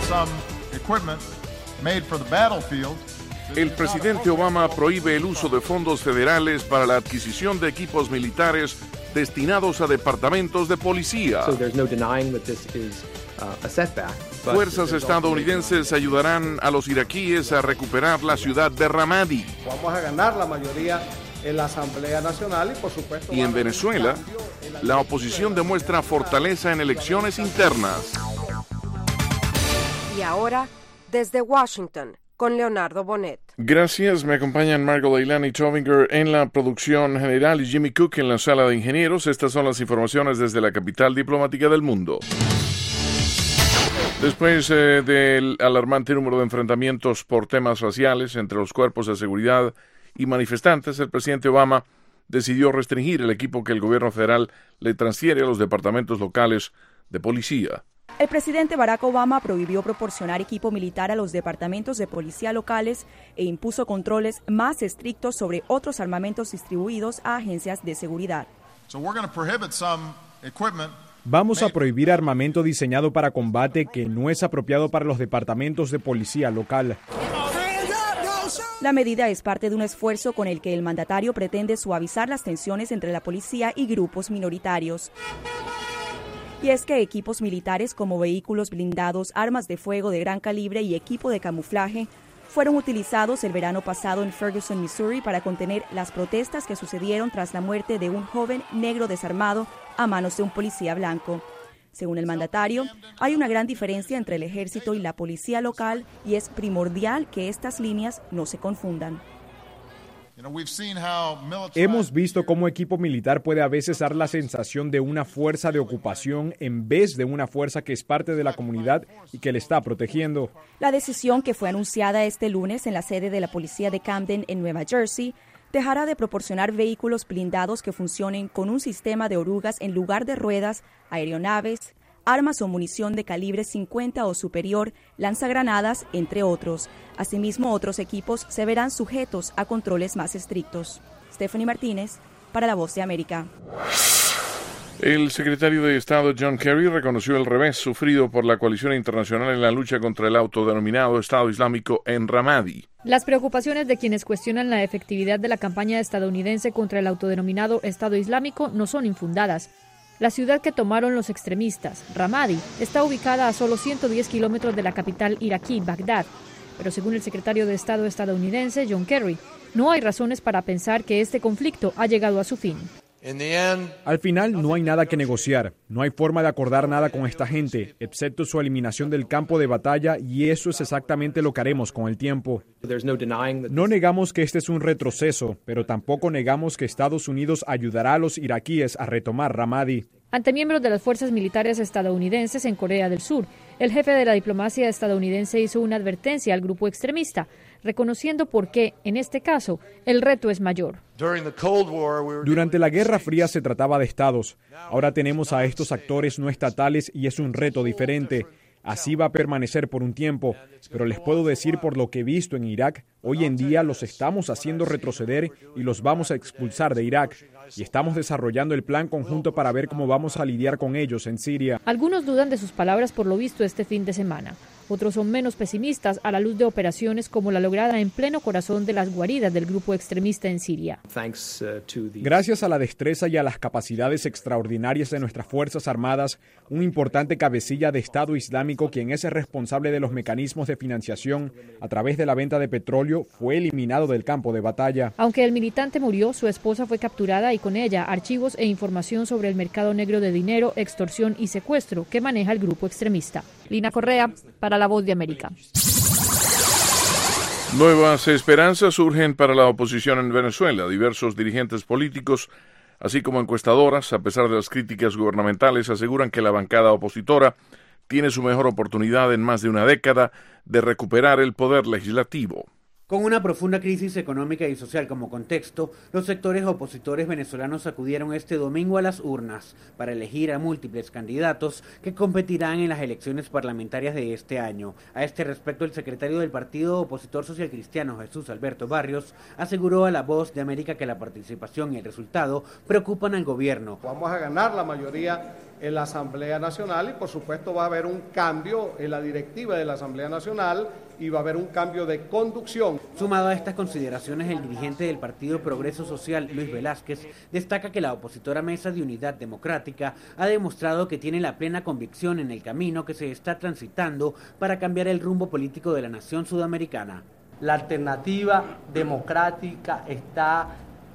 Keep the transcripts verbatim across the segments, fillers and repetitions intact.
El presidente Obama prohíbe el uso de fondos federales para la adquisición de equipos militares destinados a departamentos de policía. Fuerzas estadounidenses ayudarán a los iraquíes a recuperar la ciudad de Ramadi. Vamos a ganar la mayoría en la Asamblea Nacional y, por supuesto... Y en Venezuela, la oposición demuestra fortaleza en elecciones internas. Y ahora, desde Washington, con Leonardo Bonet. Gracias, me acompañan Margot Leilani Tovinger en la producción general y Jimmy Cook en la sala de ingenieros. Estas son las informaciones desde la capital diplomática del mundo. Después eh, del alarmante número de enfrentamientos por temas raciales entre los cuerpos de seguridad y manifestantes, el presidente Obama decidió restringir el equipo que el gobierno federal le transfiere a los departamentos locales de policía. El presidente Barack Obama prohibió proporcionar equipo militar a los departamentos de policía locales e impuso controles más estrictos sobre otros armamentos distribuidos a agencias de seguridad. So we're going to prohibit some equipment. Vamos a prohibir armamento diseñado para combate que no es apropiado para los departamentos de policía local. La medida es parte de un esfuerzo con el que el mandatario pretende suavizar las tensiones entre la policía y grupos minoritarios. Y es que equipos militares como vehículos blindados, armas de fuego de gran calibre y equipo de camuflaje fueron utilizados el verano pasado en Ferguson, Missouri, para contener las protestas que sucedieron tras la muerte de un joven negro desarmado a manos de un policía blanco. Según el mandatario, hay una gran diferencia entre el ejército y la policía local y es primordial que estas líneas no se confundan. Hemos visto cómo equipo militar puede a veces dar la sensación de una fuerza de ocupación en vez de una fuerza que es parte de la comunidad y que le está protegiendo. La decisión, que fue anunciada este lunes en la sede de la policía de Camden en Nueva Jersey, dejará de proporcionar vehículos blindados que funcionen con un sistema de orugas en lugar de ruedas, aeronaves, armas o munición de calibre cincuenta o superior, lanzagranadas, entre otros. Asimismo, otros equipos se verán sujetos a controles más estrictos. Stephanie Martínez, para La Voz de América. El secretario de Estado John Kerry reconoció el revés sufrido por la coalición internacional en la lucha contra el autodenominado Estado Islámico en Ramadi. Las preocupaciones de quienes cuestionan la efectividad de la campaña estadounidense contra el autodenominado Estado Islámico no son infundadas. La ciudad que tomaron los extremistas, Ramadi, está ubicada a solo ciento diez kilómetros de la capital iraquí, Bagdad. Pero según el secretario de Estado estadounidense, John Kerry, no hay razones para pensar que este conflicto ha llegado a su fin. Al final no hay nada que negociar, no hay forma de acordar nada con esta gente, excepto su eliminación del campo de batalla, y eso es exactamente lo que haremos con el tiempo. No negamos que este es un retroceso, pero tampoco negamos que Estados Unidos ayudará a los iraquíes a retomar Ramadi. Ante miembros de las fuerzas militares estadounidenses en Corea del Sur, el jefe de la diplomacia estadounidense hizo una advertencia al grupo extremista, reconociendo por qué, en este caso, el reto es mayor. Durante la Guerra Fría se trataba de estados. Ahora tenemos a estos actores no estatales y es un reto diferente. Así va a permanecer por un tiempo, pero les puedo decir por lo que he visto en Irak, hoy en día los estamos haciendo retroceder y los vamos a expulsar de Irak. Y estamos desarrollando el plan conjunto para ver cómo vamos a lidiar con ellos en Siria. Algunos dudan de sus palabras por lo visto este fin de semana. Otros son menos pesimistas a la luz de operaciones como la lograda en pleno corazón de las guaridas del grupo extremista en Siria. Gracias a la destreza y a las capacidades extraordinarias de nuestras Fuerzas Armadas, un importante cabecilla de Estado Islámico, quien es el responsable de los mecanismos de financiación a través de la venta de petróleo, fue eliminado del campo de batalla. Aunque el militante murió, su esposa fue capturada y con ella archivos e información sobre el mercado negro de dinero, extorsión y secuestro que maneja el grupo extremista. Lina Correa, para La Voz de América. Nuevas esperanzas surgen para la oposición en Venezuela. Diversos dirigentes políticos, así como encuestadoras, a pesar de las críticas gubernamentales, aseguran que la bancada opositora tiene su mejor oportunidad en más de una década de recuperar el poder legislativo. Con una profunda crisis económica y social como contexto, los sectores opositores venezolanos acudieron este domingo a las urnas para elegir a múltiples candidatos que competirán en las elecciones parlamentarias de este año. A este respecto, el secretario del partido opositor social cristiano, Jesús Alberto Barrios, aseguró a La Voz de América que la participación y el resultado preocupan al gobierno. Vamos a ganar la mayoría en la Asamblea Nacional y por supuesto va a haber un cambio en la directiva de la Asamblea Nacional y va a haber un cambio de conducción. Sumado a estas consideraciones, el dirigente del Partido Progreso Social, Luis Velázquez, destaca que la opositora Mesa de Unidad Democrática ha demostrado que tiene la plena convicción en el camino que se está transitando para cambiar el rumbo político de la nación sudamericana. La alternativa democrática está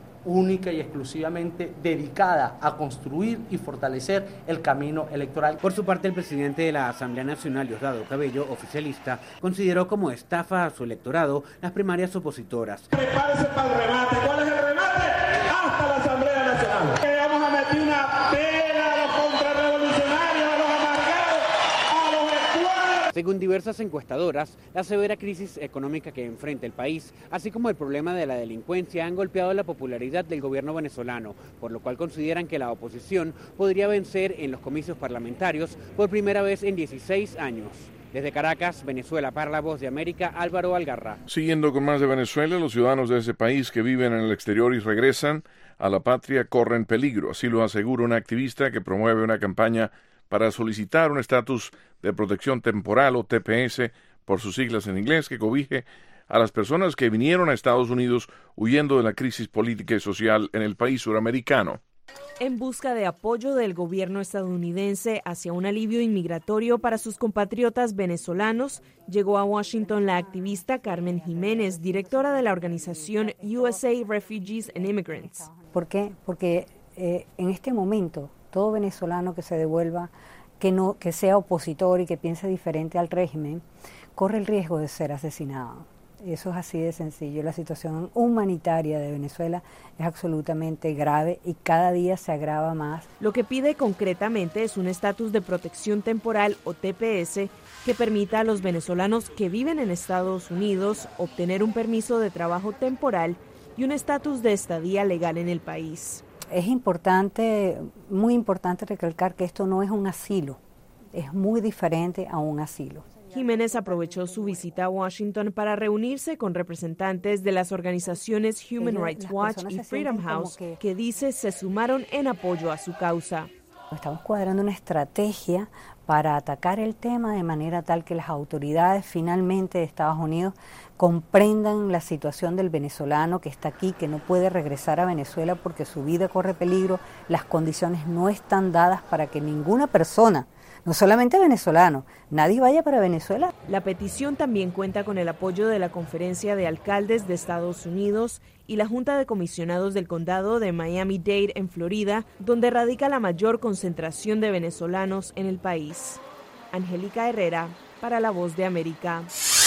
única y exclusivamente dedicada a construir y fortalecer el camino electoral. Por su parte, el presidente de la Asamblea Nacional, Diosdado Cabello, oficialista, consideró como estafa a su electorado las primarias opositoras. Prepárese para el remate. ¿Cuál es el remate? Hasta la Asamblea Nacional. Que vamos a meter una pela a los contrarrevolucionarios, a los amargados, a los actuales. Según diversas encuestadoras, la severa crisis económica que enfrenta el país, así como el problema de la delincuencia, han golpeado la popularidad del gobierno venezolano, por lo cual consideran que la oposición podría vencer en los comicios parlamentarios por primera vez en dieciséis años. Desde Caracas, Venezuela, para La Voz de América, Álvaro Algarra. Siguiendo con más de Venezuela, los ciudadanos de ese país que viven en el exterior y regresan a la patria corren peligro. Así lo asegura una activista que promueve una campaña para solicitar un estatus de protección temporal o T P S por sus siglas en inglés que cobije a las personas que vinieron a Estados Unidos huyendo de la crisis política y social en el país suramericano. En busca de apoyo del gobierno estadounidense hacia un alivio inmigratorio para sus compatriotas venezolanos, llegó a Washington la activista Carmen Jiménez, directora de la organización U S A Refugees and Immigrants. ¿Por qué? Porque eh, en este momento todo venezolano que se devuelva, que no, que sea opositor y que piense diferente al régimen, corre el riesgo de ser asesinado. Eso es así de sencillo. La situación humanitaria de Venezuela es absolutamente grave y cada día se agrava más. Lo que pide concretamente es un estatus de protección temporal o T P S que permita a los venezolanos que viven en Estados Unidos obtener un permiso de trabajo temporal y un estatus de estadía legal en el país. Es importante, muy importante recalcar que esto no es un asilo, es muy diferente a un asilo. Jiménez aprovechó su visita a Washington para reunirse con representantes de las organizaciones Human Rights Watch y Freedom House, que, que dice se sumaron en apoyo a su causa. Estamos cuadrando una estrategia para atacar el tema de manera tal que las autoridades finalmente de Estados Unidos comprendan la situación del venezolano que está aquí, que no puede regresar a Venezuela porque su vida corre peligro, las condiciones no están dadas para que ninguna persona, no solamente venezolano, nadie vaya para Venezuela. La petición también cuenta con el apoyo de la Conferencia de Alcaldes de Estados Unidos y la Junta de Comisionados del Condado de Miami-Dade en Florida, donde radica la mayor concentración de venezolanos en el país. Angélica Herrera, para La Voz de América.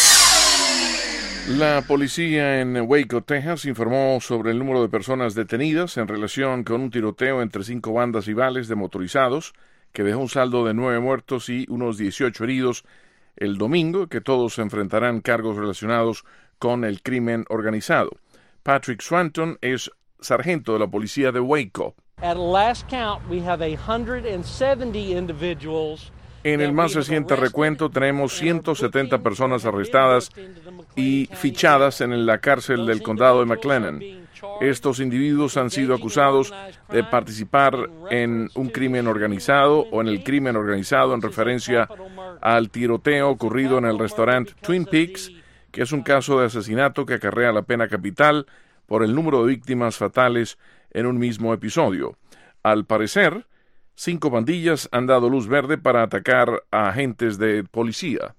La policía en Waco, Texas, informó sobre el número de personas detenidas en relación con un tiroteo entre cinco bandas rivales de motorizados que dejó un saldo de nueve muertos y unos dieciocho heridos el domingo, que todos enfrentarán cargos relacionados con el crimen organizado. Patrick Swanton es sargento de la policía de Waco. At last count, we have one hundred seventy individuals. En el más reciente recuento tenemos ciento setenta personas arrestadas y fichadas en la cárcel del condado de McLennan. Estos individuos han sido acusados de participar en un crimen organizado o en el crimen organizado en referencia al tiroteo ocurrido en el restaurante Twin Peaks, que es un caso de asesinato que acarrea la pena capital por el número de víctimas fatales en un mismo episodio. Al parecer, cinco pandillas han dado luz verde para atacar a agentes de policía.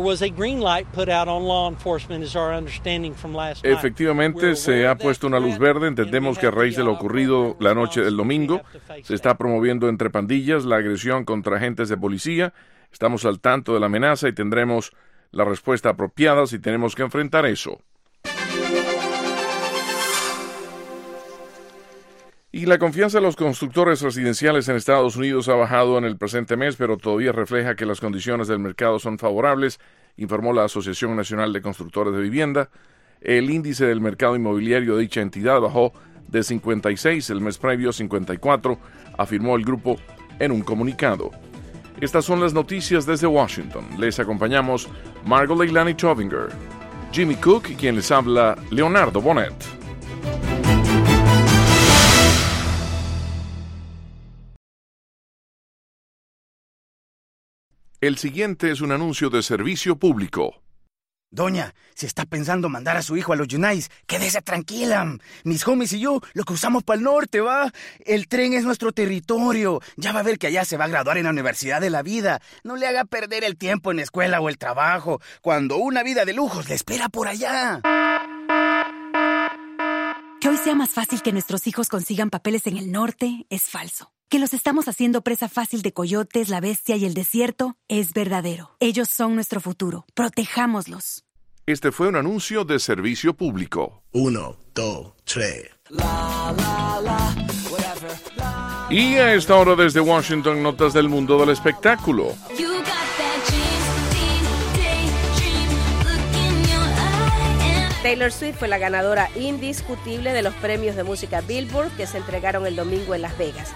Efectivamente, se ha puesto una luz verde. Entendemos que a raíz de lo ocurrido la noche del domingo, se está promoviendo entre pandillas la agresión contra agentes de policía. Estamos al tanto de la amenaza y tendremos la respuesta apropiada si tenemos que enfrentar eso. Y la confianza de los constructores residenciales en Estados Unidos ha bajado en el presente mes, pero todavía refleja que las condiciones del mercado son favorables, informó la Asociación Nacional de Constructores de Vivienda. El índice del mercado inmobiliario de dicha entidad bajó de cincuenta y seis el mes previo a cincuenta y cuatro, afirmó el grupo en un comunicado. Estas son las noticias desde Washington. Les acompañamos Margot Leilani Tovinger, Jimmy Cook y quien les habla, Leonardo Bonet. El siguiente es un anuncio de servicio público. Doña, si está pensando mandar a su hijo a los Yunais, quédese tranquila. Mis homies y yo lo cruzamos para el norte, ¿va? El tren es nuestro territorio. Ya va a ver que allá se va a graduar en la Universidad de la Vida. No le haga perder el tiempo en la escuela o el trabajo, cuando una vida de lujos le espera por allá. Que hoy sea más fácil que nuestros hijos consigan papeles en el norte es falso. Que los estamos haciendo presa fácil de coyotes, la bestia y el desierto es verdadero. Ellos son nuestro futuro. Protejámoslos. Este fue un anuncio de servicio público. Uno, dos, tres. Y a esta hora desde Washington, notas del mundo del espectáculo. Taylor Swift fue la ganadora indiscutible de los premios de música Billboard que se entregaron el domingo en Las Vegas.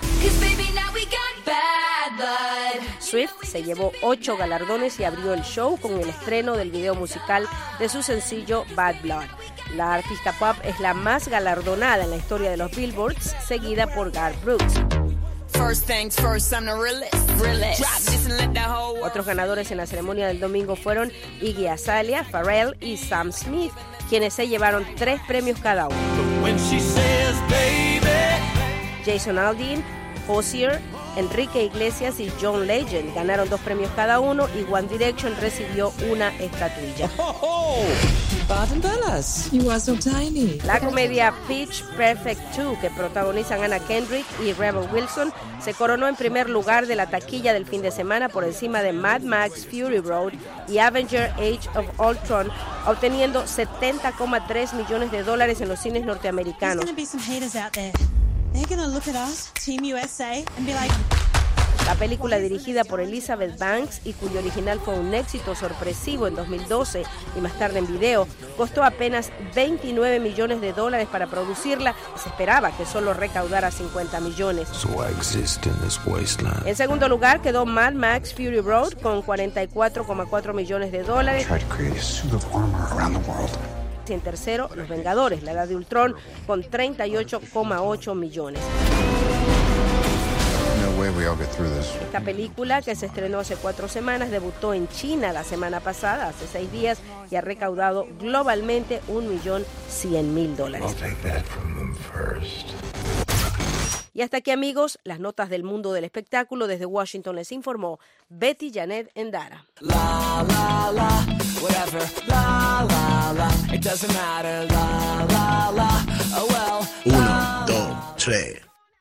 Swift se llevó ocho galardones y abrió el show con el estreno del video musical de su sencillo Bad Blood. La artista pop es la más galardonada en la historia de los Billboards, seguida por Garth Brooks. First things first, I'm the realest, realest. Drop this and let the whole world... Otros ganadores en la ceremonia del domingo fueron Iggy Azalea, Pharrell y Sam Smith, quienes se llevaron tres premios cada uno. When she says, baby. Jason Aldean, Hozier, Enrique Iglesias y John Legend ganaron dos premios cada uno y One Direction recibió una estatuilla. Oh, oh. You are so tiny. La comedia Pitch Perfect dos, que protagonizan Anna Kendrick y Rebel Wilson, se coronó en primer lugar de la taquilla del fin de semana por encima de Mad Max Fury Road y Avenger Age of Ultron, obteniendo setenta coma tres millones de dólares en los cines norteamericanos. La película, dirigida por Elizabeth Banks y cuyo original fue un éxito sorpresivo en dos mil doce y más tarde en video, costó apenas veintinueve millones de dólares para producirla y se esperaba que solo recaudara cincuenta millones. So I exist in this wasteland. En segundo lugar quedó Mad Max Fury Road con cuarenta y cuatro coma cuatro millones de dólares. Y en tercero, Los Vengadores, la Edad de Ultron, con treinta y ocho coma ocho millones. Esta película, que se estrenó hace cuatro semanas, debutó en China la semana pasada, hace seis días, y ha recaudado globalmente un millón cien mil dólares. Y hasta aquí, amigos, las notas del mundo del espectáculo. Desde Washington les informó Betty Janet Endara. La, la, la, whatever. La, la, la, it doesn't matter. La, la, la, oh well. Uno, dos, tres.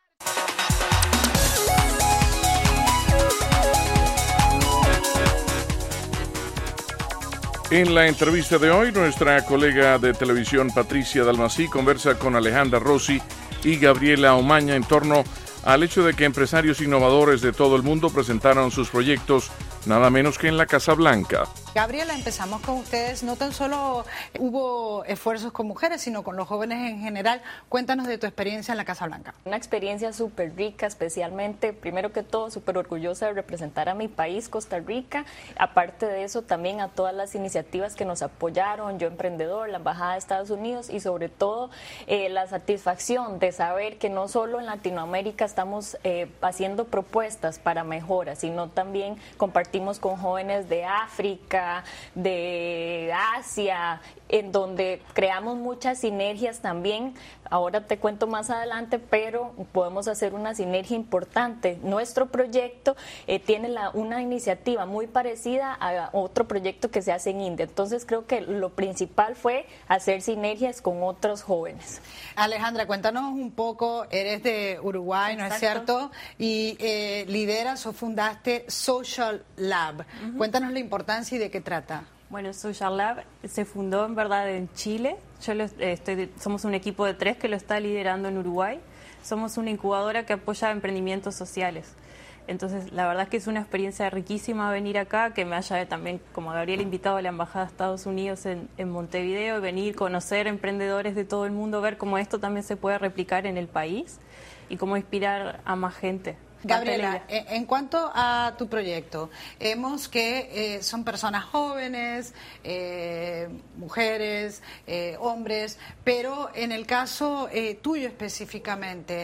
En la entrevista de hoy, nuestra colega de televisión Patricia Dalmací conversa con Alejandra Rossi y Gabriela Omaña en torno al hecho de que empresarios innovadores de todo el mundo presentaron sus proyectos nada menos que en la Casa Blanca. Gabriela, empezamos con ustedes. No tan solo hubo esfuerzos con mujeres, sino con los jóvenes en general. Cuéntanos de tu experiencia en la Casa Blanca. Una experiencia súper rica, especialmente, primero que todo, súper orgullosa de representar a mi país, Costa Rica. Aparte de eso, también a todas las iniciativas que nos apoyaron, Yo Emprendedor, la Embajada de Estados Unidos y sobre todo eh, la satisfacción de saber que no solo en Latinoamérica estamos eh, haciendo propuestas para mejoras, sino también compartimos con jóvenes de África, de Asia, en donde creamos muchas sinergias también. Ahora te cuento más adelante, pero podemos hacer una sinergia importante. Nuestro proyecto eh, tiene la, una iniciativa muy parecida a otro proyecto que se hace en India. Entonces creo que lo principal fue hacer sinergias con otros jóvenes. Alejandra, cuéntanos un poco, eres de Uruguay, ¿no es cierto? Y eh, lideras o fundaste Social Lab. Uh-huh. Cuéntanos la importancia y de qué trata. Bueno, Social Lab se fundó en verdad en Chile. Yo lo estoy, somos un equipo de tres que lo está liderando en Uruguay. Somos una incubadora que apoya emprendimientos sociales. Entonces, la verdad es que es una experiencia riquísima venir acá, que me haya también, como Gabriel, invitado a la Embajada de Estados Unidos en, en Montevideo, y venir, conocer emprendedores de todo el mundo, ver cómo esto también se puede replicar en el país y cómo inspirar a más gente. Gabriela, en cuanto a tu proyecto, vemos que eh, son personas jóvenes, eh, mujeres, eh, hombres, pero en el caso eh, tuyo específicamente,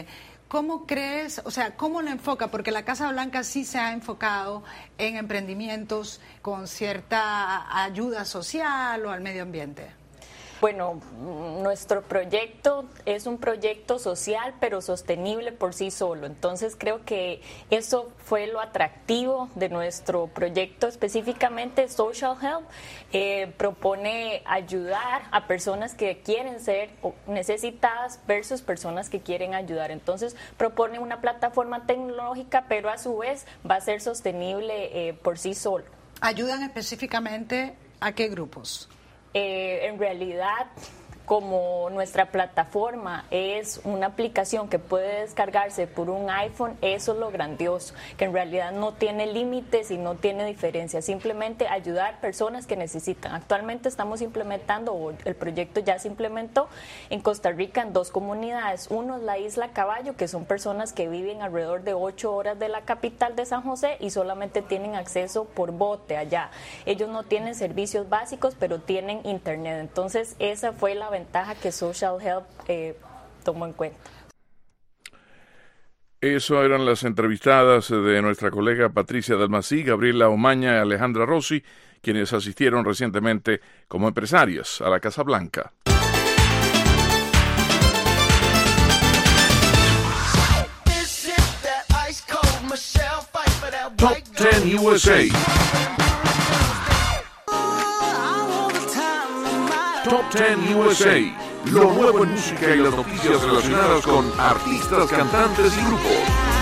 ¿cómo crees, o sea, cómo lo enfoca? Porque la Casa Blanca sí se ha enfocado en emprendimientos con cierta ayuda social o al medio ambiente. Bueno, nuestro proyecto es un proyecto social, pero sostenible por sí solo. Entonces creo que eso fue lo atractivo de nuestro proyecto, específicamente Social Help. Eh, propone ayudar a personas que quieren ser necesitadas versus personas que quieren ayudar. Entonces propone una plataforma tecnológica, pero a su vez va a ser sostenible eh, por sí solo. ¿Ayudan específicamente a qué grupos? Eh, en realidad, como nuestra plataforma es una aplicación que puede descargarse por un iPhone, eso es lo grandioso, que en realidad no tiene límites y no tiene diferencia, simplemente ayudar personas que necesitan. Actualmente estamos implementando, o el proyecto ya se implementó en Costa Rica en dos comunidades. Uno es la Isla Caballo, que son personas que viven alrededor de ocho horas de la capital de San José y solamente tienen acceso por bote allá. Ellos no tienen servicios básicos, pero tienen internet. Entonces esa fue la ventaja que Social Help eh, tomó en cuenta. Eso eran las entrevistadas de nuestra colega Patricia Dalmací, Gabriela Omaña y Alejandra Rossi, quienes asistieron recientemente como empresarias a la Casa Blanca. Top diez U S A. Top diez U S A, lo nuevo en música y las noticias relacionadas con artistas, cantantes y grupos.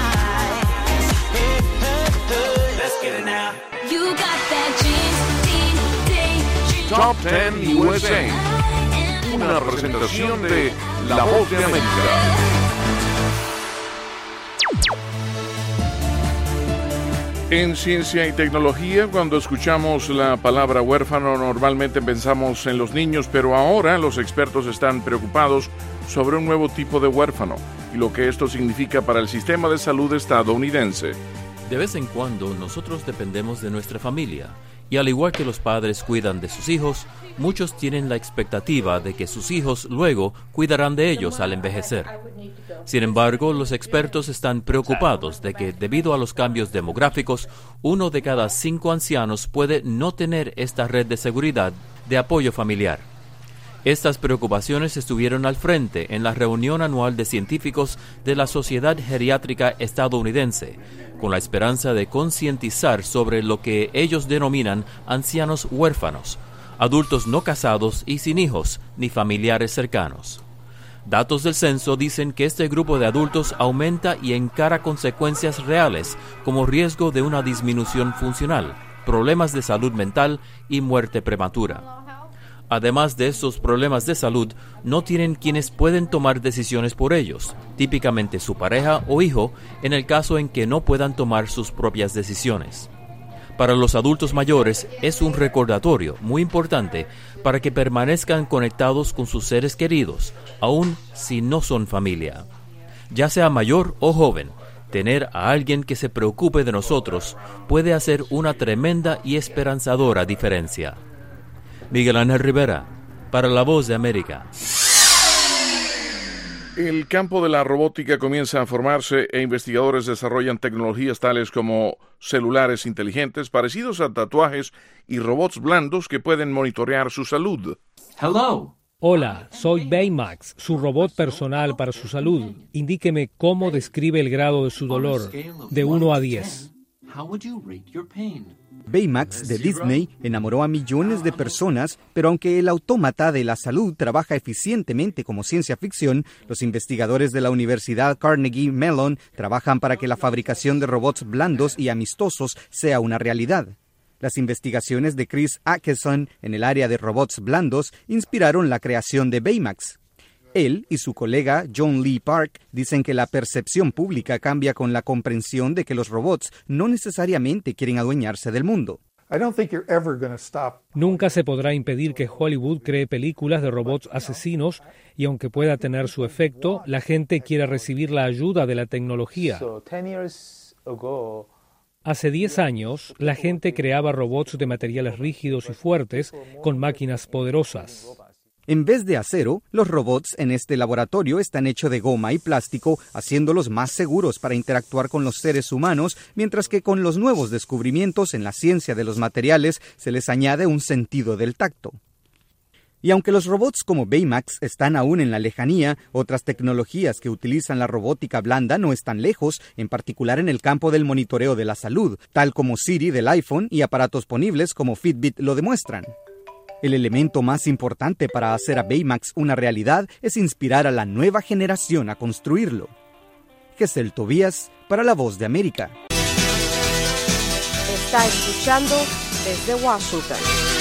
Top diez U S A, una presentación de La Voz de América. En ciencia y tecnología, cuando escuchamos la palabra huérfano, normalmente pensamos en los niños, pero ahora los expertos están preocupados sobre un nuevo tipo de huérfano y lo que esto significa para el sistema de salud estadounidense. De vez en cuando nosotros dependemos de nuestra familia, y al igual que los padres cuidan de sus hijos, muchos tienen la expectativa de que sus hijos luego cuidarán de ellos al envejecer. Sin embargo, los expertos están preocupados de que, debido a los cambios demográficos, uno de cada cinco ancianos puede no tener esta red de seguridad de apoyo familiar. Estas preocupaciones estuvieron al frente en la reunión anual de científicos de la Sociedad Geriátrica Estadounidense, con la esperanza de concientizar sobre lo que ellos denominan ancianos huérfanos, adultos no casados y sin hijos ni familiares cercanos. Datos del censo dicen que este grupo de adultos aumenta y encara consecuencias reales como riesgo de una disminución funcional, problemas de salud mental y muerte prematura. Además de estos problemas de salud, no tienen quienes pueden tomar decisiones por ellos, típicamente su pareja o hijo, en el caso en que no puedan tomar sus propias decisiones. Para los adultos mayores es un recordatorio muy importante para que permanezcan conectados con sus seres queridos, aun si no son familia. Ya sea mayor o joven, tener a alguien que se preocupe de nosotros puede hacer una tremenda y esperanzadora diferencia. Miguel Ángel Rivera, para La Voz de América. El campo de la robótica comienza a formarse e investigadores desarrollan tecnologías tales como celulares inteligentes parecidos a tatuajes y robots blandos que pueden monitorear su salud. Hello. Hola, soy Baymax, su robot personal para su salud. Indíqueme cómo describe el grado de su dolor, de uno a diez. Baymax de Disney enamoró a millones de personas, pero aunque el autómata de la salud trabaja eficientemente como ciencia ficción, los investigadores de la Universidad Carnegie Mellon trabajan para que la fabricación de robots blandos y amistosos sea una realidad. Las investigaciones de Chris Atkinson en el área de robots blandos inspiraron la creación de Baymax. Él y su colega John Lee Park dicen que la percepción pública cambia con la comprensión de que los robots no necesariamente quieren adueñarse del mundo. Nunca se podrá impedir que Hollywood cree películas de robots asesinos y aunque pueda tener su efecto, la gente quiere recibir la ayuda de la tecnología. Hace diez años, la gente creaba robots de materiales rígidos y fuertes con máquinas poderosas. En vez de acero, los robots en este laboratorio están hechos de goma y plástico, haciéndolos más seguros para interactuar con los seres humanos, mientras que con los nuevos descubrimientos en la ciencia de los materiales se les añade un sentido del tacto. Y aunque los robots como Baymax están aún en la lejanía, otras tecnologías que utilizan la robótica blanda no están lejos, en particular en el campo del monitoreo de la salud, tal como Siri del iPhone y aparatos ponibles como Fitbit lo demuestran. El elemento más importante para hacer a Baymax una realidad es inspirar a la nueva generación a construirlo. Gesell Tobías para La Voz de América. Está escuchando desde Washington.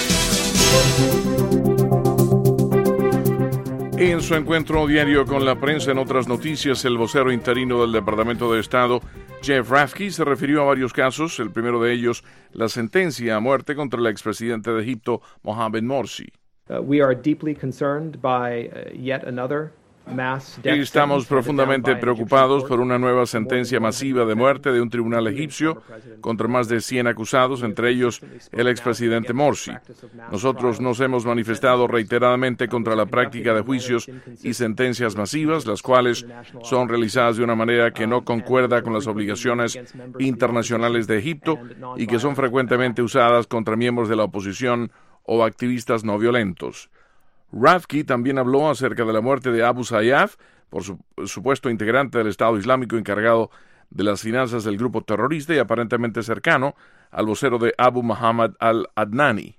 En su encuentro diario con la prensa, en otras noticias, el vocero interino del Departamento de Estado, Jeff Rafki, se refirió a varios casos, el primero de ellos, la sentencia a muerte contra el expresidente de Egipto, Mohamed Morsi. Uh, we are deeply concerned by uh, yet another mass death Estamos profundamente preocupados por una nueva sentencia masiva de muerte de un tribunal egipcio contra más de cien acusados, entre ellos el expresidente Morsi. Nosotros nos hemos manifestado reiteradamente contra la práctica de juicios y sentencias masivas, las cuales son realizadas de una manera que no concuerda con las obligaciones internacionales de Egipto y que son frecuentemente usadas contra miembros de la oposición o activistas no violentos. Rafki también habló acerca de la muerte de Abu Sayyaf, por su supuesto integrante del Estado Islámico encargado de las finanzas del grupo terrorista y aparentemente cercano al vocero de Abu Muhammad al-Adnani.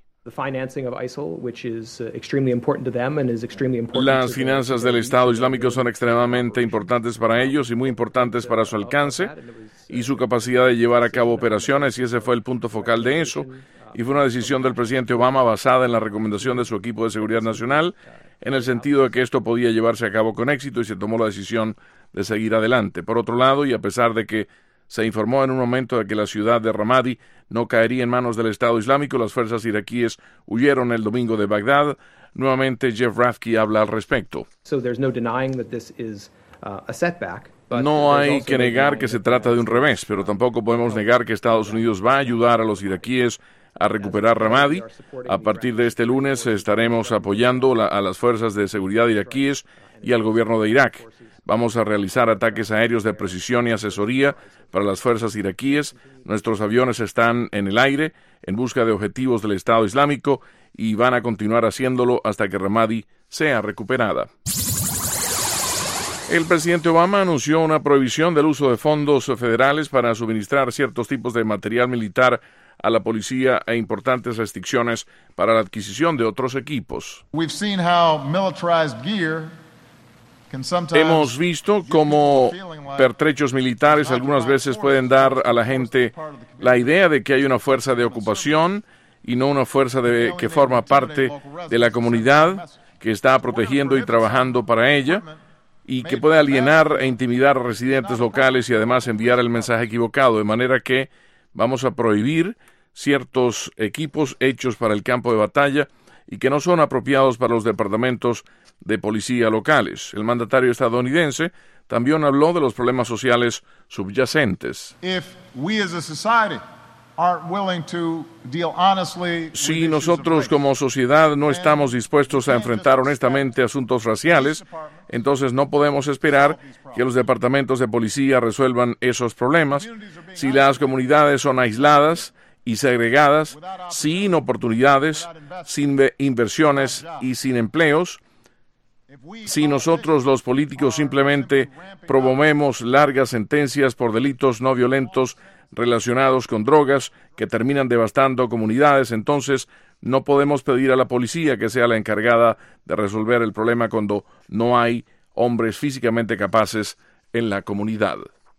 Las finanzas del Estado Islámico son extremadamente importantes para ellos y muy importantes para su alcance y su capacidad de llevar a cabo operaciones, y ese fue el punto focal de eso. Y fue una decisión del presidente Obama basada en la recomendación de su equipo de seguridad nacional, en el sentido de que esto podía llevarse a cabo con éxito, y se tomó la decisión de seguir adelante. Por otro lado, y a pesar de que se informó en un momento de que la ciudad de Ramadi no caería en manos del Estado Islámico, las fuerzas iraquíes huyeron el domingo de Bagdad. Nuevamente, Jeff Rafki habla al respecto. So there's no denying that this is uh, a setback. No hay que negar que se trata de un revés, pero tampoco podemos negar que Estados Unidos va a ayudar a los iraquíes a recuperar Ramadi. A partir de este lunes estaremos apoyando la, a las fuerzas de seguridad iraquíes y al gobierno de Irak. Vamos a realizar ataques aéreos de precisión y asesoría para las fuerzas iraquíes. Nuestros aviones están en el aire en busca de objetivos del Estado Islámico y van a continuar haciéndolo hasta que Ramadi sea recuperada. El presidente Obama anunció una prohibición del uso de fondos federales para suministrar ciertos tipos de material militar a la policía e importantes restricciones para la adquisición de otros equipos. Hemos visto cómo pertrechos militares algunas veces pueden dar a la gente la idea de que hay una fuerza de ocupación y no una fuerza de, que forma parte de la comunidad, que está protegiendo y trabajando para ella, y que puede alienar e intimidar a residentes locales y además enviar el mensaje equivocado, de manera que vamos a prohibir ciertos equipos hechos para el campo de batalla y que no son apropiados para los departamentos de policía locales. El mandatario estadounidense también habló de los problemas sociales subyacentes. Si nosotros como sociedad no estamos dispuestos a enfrentar honestamente asuntos raciales, entonces no podemos esperar que los departamentos de policía resuelvan esos problemas. Si las comunidades son aisladas y segregadas, sin oportunidades, sin inversiones y sin empleos, si nosotros los políticos simplemente promovemos largas sentencias por delitos no violentos relacionados con drogas que terminan devastando comunidades, entonces no podemos pedir a la policía que sea la encargada de resolver el problema cuando no hay hombres físicamente capaces en la comunidad.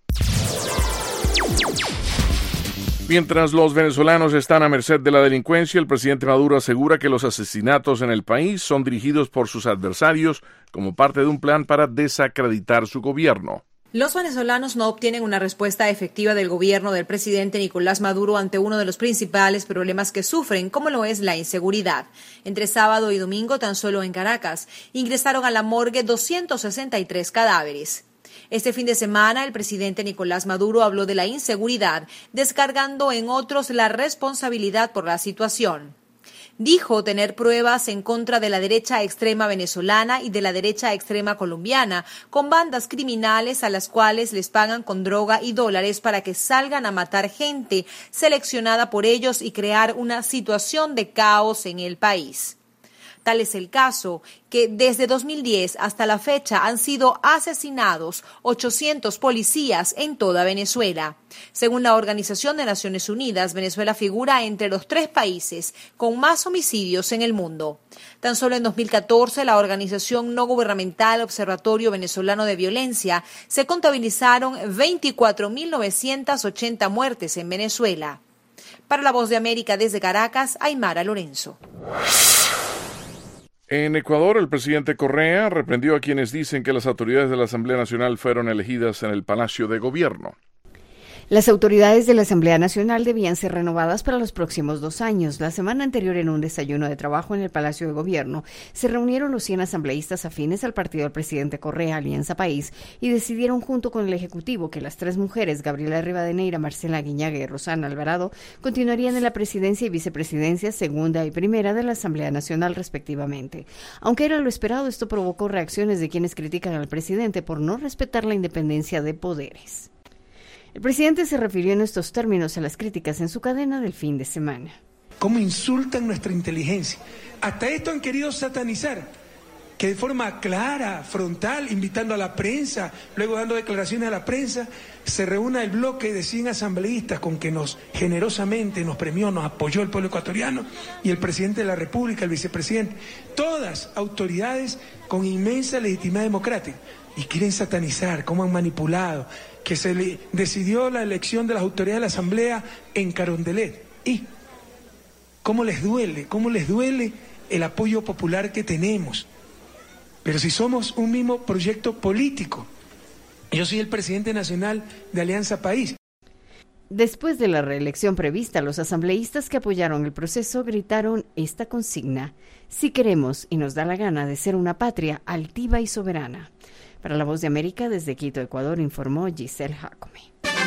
Mientras los venezolanos están a merced de la delincuencia, el presidente Maduro asegura que los asesinatos en el país son dirigidos por sus adversarios como parte de un plan para desacreditar su gobierno. Los venezolanos no obtienen una respuesta efectiva del gobierno del presidente Nicolás Maduro ante uno de los principales problemas que sufren, como lo es la inseguridad. Entre sábado y domingo, tan solo en Caracas, ingresaron a la morgue doscientos sesenta y tres cadáveres. Este fin de semana, el presidente Nicolás Maduro habló de la inseguridad, descargando en otros la responsabilidad por la situación. Dijo tener pruebas en contra de la derecha extrema venezolana y de la derecha extrema colombiana, con bandas criminales a las cuales les pagan con droga y dólares para que salgan a matar gente seleccionada por ellos y crear una situación de caos en el país. Tal es el caso que desde dos mil diez hasta la fecha han sido asesinados ochocientos policías en toda Venezuela. Según la Organización de Naciones Unidas, Venezuela figura entre los tres países con más homicidios en el mundo. Tan solo en dos mil catorce, la organización no gubernamental Observatorio Venezolano de Violencia se contabilizaron veinticuatro mil novecientas ochenta muertes en Venezuela. Para La Voz de América desde Caracas, Aymara Lorenzo. En Ecuador, el presidente Correa reprendió a quienes dicen que las autoridades de la Asamblea Nacional fueron elegidas en el Palacio de Gobierno. Las autoridades de la Asamblea Nacional debían ser renovadas para los próximos dos años. La semana anterior, en un desayuno de trabajo en el Palacio de Gobierno, se reunieron los cien asambleístas afines al partido del presidente Correa, Alianza País, y decidieron junto con el Ejecutivo que las tres mujeres, Gabriela Rivadeneira, Marcela Guiñaga y Rosana Alvarado, continuarían en la presidencia y vicepresidencia segunda y primera de la Asamblea Nacional, respectivamente. Aunque era lo esperado, esto provocó reacciones de quienes critican al presidente por no respetar la independencia de poderes. El presidente se refirió en estos términos a las críticas en su cadena del fin de semana. ¿Cómo insultan nuestra inteligencia? Hasta esto han querido satanizar, que de forma clara, frontal, invitando a la prensa, luego dando declaraciones a la prensa, se reúna el bloque de cien asambleístas con que nos generosamente nos premió, nos apoyó el pueblo ecuatoriano, y el presidente de la República, el vicepresidente, todas autoridades con inmensa legitimidad democrática, y quieren satanizar cómo han manipulado, que se le decidió la elección de las autoridades de la Asamblea en Carondelet. ¿Y cómo les duele? ¿Cómo les duele el apoyo popular que tenemos? Pero si somos un mismo proyecto político. Yo soy el presidente nacional de Alianza País. Después de la reelección prevista, los asambleístas que apoyaron el proceso gritaron esta consigna: si queremos y nos da la gana de ser una patria altiva y soberana. Para La Voz de América, desde Quito, Ecuador, informó Giselle Jacome.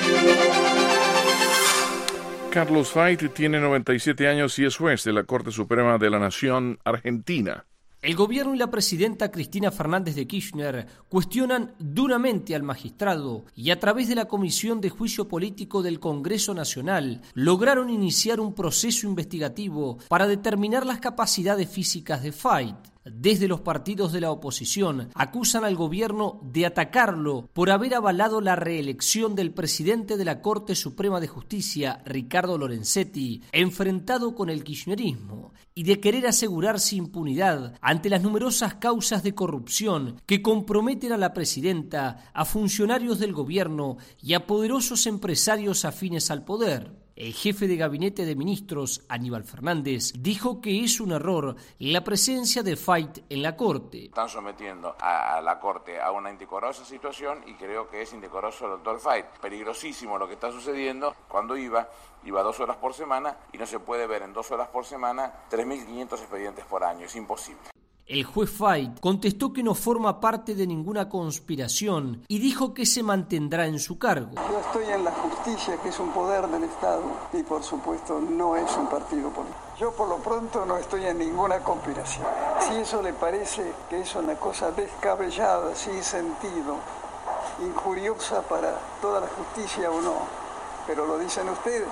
Carlos Fait tiene noventa y siete años y es juez de la Corte Suprema de la Nación Argentina. El gobierno y la presidenta Cristina Fernández de Kirchner cuestionan duramente al magistrado y a través de la Comisión de Juicio Político del Congreso Nacional lograron iniciar un proceso investigativo para determinar las capacidades físicas de Fait. Desde los partidos de la oposición acusan al gobierno de atacarlo por haber avalado la reelección del presidente de la Corte Suprema de Justicia, Ricardo Lorenzetti, enfrentado con el kirchnerismo, y de querer asegurarse impunidad ante las numerosas causas de corrupción que comprometen a la presidenta, a funcionarios del gobierno y a poderosos empresarios afines al poder. El jefe de gabinete de ministros, Aníbal Fernández, dijo que es un error la presencia de Fait en la Corte. Están sometiendo a la Corte a una indecorosa situación y creo que es indecoroso el doctor Fait. Peligrosísimo lo que está sucediendo. Cuando iba, iba dos horas por semana y no se puede ver en dos horas por semana tres mil quinientos expedientes por año. Es imposible. El juez Fait contestó que no forma parte de ninguna conspiración y dijo que se mantendrá en su cargo. Yo estoy en la justicia, que es un poder del Estado, y por supuesto no es un partido político. Yo por lo pronto no estoy en ninguna conspiración. Si eso le parece que es una cosa descabellada, sin sentido, injuriosa para toda la justicia o no, pero lo dicen ustedes.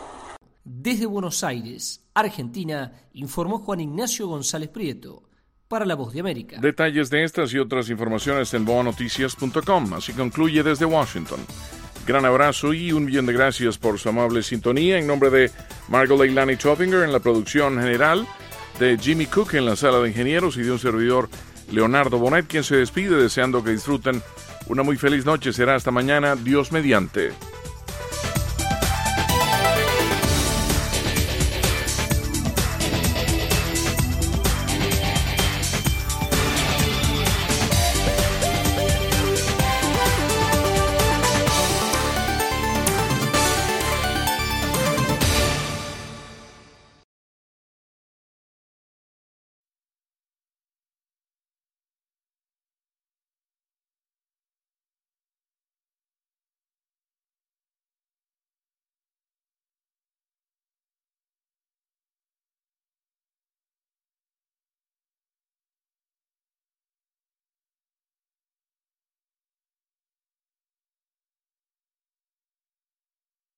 Desde Buenos Aires, Argentina, informó Juan Ignacio González Prieto. Para La Voz de América. Detalles de estas y otras informaciones en boa noticias punto com. Así concluye desde Washington. Gran abrazo y un millón de gracias por su amable sintonía. En nombre de Margot Leilani Toppinger en la producción general, de Jimmy Cook en la sala de ingenieros y de un servidor, Leonardo Bonet, quien se despide deseando que disfruten una muy feliz noche. Será hasta mañana, Dios mediante.